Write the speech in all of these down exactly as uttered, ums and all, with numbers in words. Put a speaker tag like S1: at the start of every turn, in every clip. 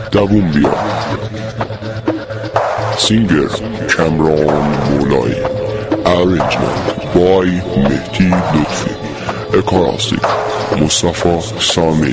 S1: دووم بیا. سینگر کامران مولایی. ارنجمنت بای مهدی لطفی. اکاراستیک مصطفی سامی.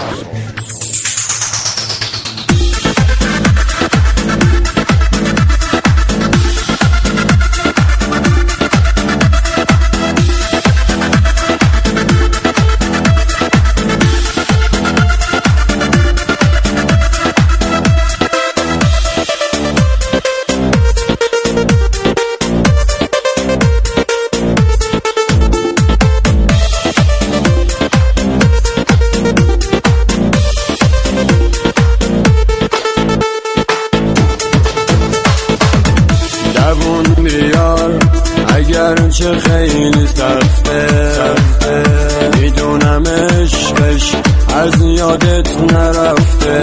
S2: اگرچه خیلی سخته میدونم عشقش از یادت نرفته.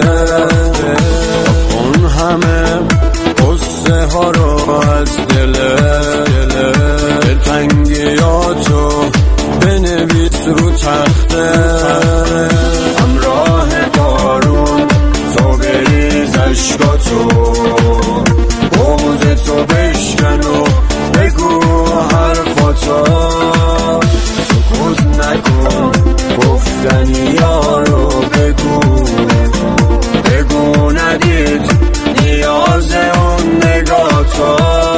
S2: اون همه قصه ها رو از دل دلتنگیاتو بنویس رو تخته. همراه بارون تو بریز عشقاتو، بغضتو بشکن و بگو حرفاتو. سکوت نکن گفتنی یارو بگو بگو ندید نیاز اون نگاتو.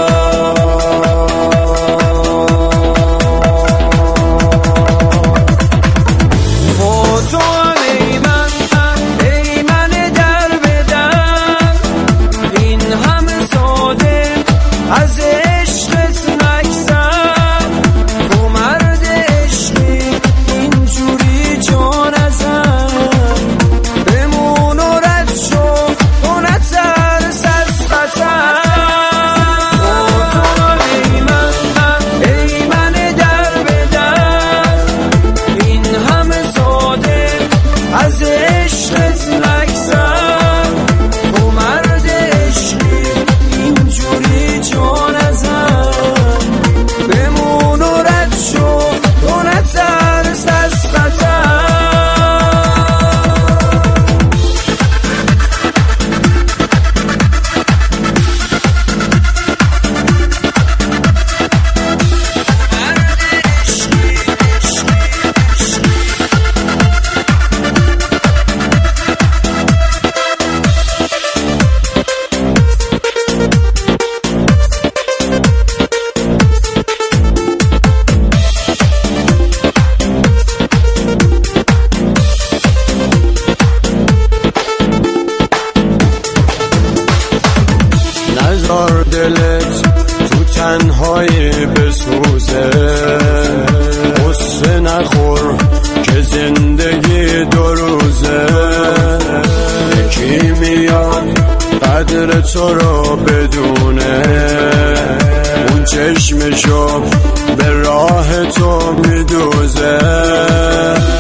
S2: دلت تو تنهایی بسوزه، قصه نخور که زندگی دو روزه. یکی میاد قدر تو رو بدونه، اون چشمشو به راه تو میدوزه.